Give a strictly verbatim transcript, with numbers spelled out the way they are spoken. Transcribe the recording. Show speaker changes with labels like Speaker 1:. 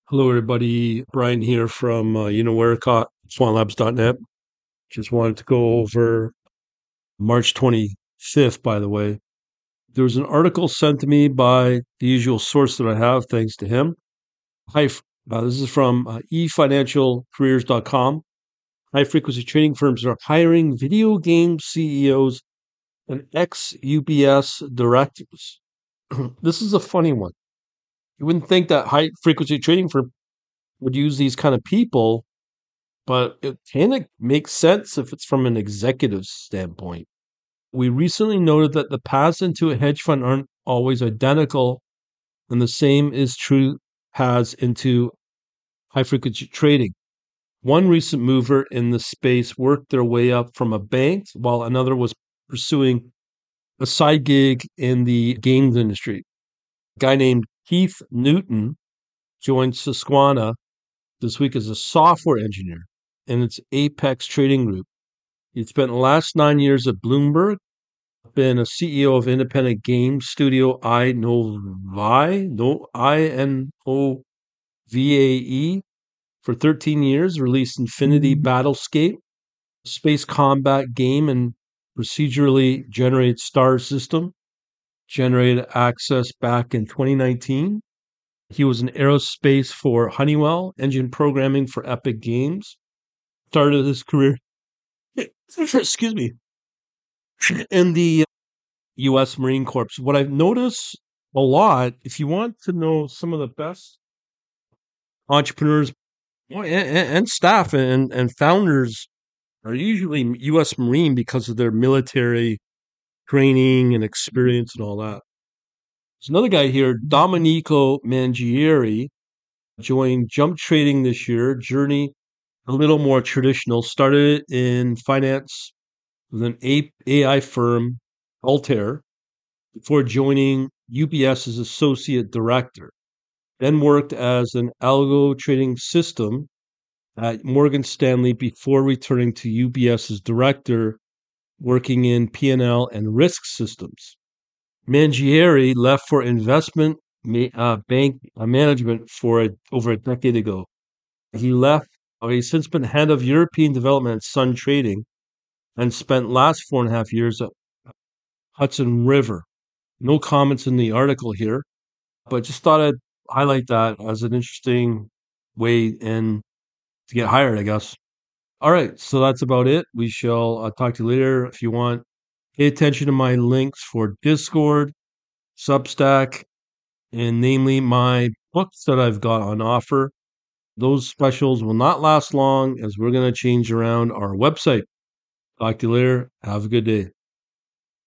Speaker 1: Hello, everybody. Brian here from uh, Uniwericott, swan labs dot net. Just wanted to go over March twenty-fifth, by the way. There was an article sent to me by the usual source that I have, thanks to him. Hi, uh, this is from uh, e financial careers dot com. High frequency trading firms are hiring video game C E Os and ex U B S directors. This is a funny one. You wouldn't think that high frequency trading firm would use these kind of people, but it kind of makes sense if it's from an executive standpoint. We recently noted that the paths into a hedge fund aren't always identical, and the same is true paths into high frequency trading. One recent mover in the space worked their way up from a bank, while another was pursuing a side gig in the games industry. A guy named Keith Newton joined Susquehanna this week as a software engineer in its Apex Trading Group. He spent the last nine years at Bloomberg, been a C E O of independent game studio iNovae, no, I N O V A E, for thirteen years, released Infinity Battlescape, a space combat game and procedurally generated star system, generated access back in twenty nineteen. He was in aerospace for Honeywell, engine programming for Epic Games. Started his career, excuse me, in the U S Marine Corps. What I've noticed a lot, if you want to know some of the best entrepreneurs and, and staff and, and founders are usually U S Marine because of their military training and experience and all that. There's another guy here, Domenico Mangieri, joined Jump Trading this year. Journey a little more traditional. Started in finance with an A I firm, Altair, before joining U B S as associate director. Then worked as an algo trading system at Morgan Stanley before returning to U B S as director, working in P and L and risk systems. Mangieri left for investment uh, bank uh, management for a, over a decade ago. He left. Uh, he's since been head of European development at Sun Trading and spent last four and a half years at Hudson River. No comments in the article here, but just thought I'd highlight that as an interesting way in to get hired, I guess. All right, so that's about it. We shall uh, talk to you later. If you want, pay attention to my links for Discord, Substack, and namely my books that I've got on offer. Those specials will not last long as we're going to change around our website. Talk to you later. Have a good day.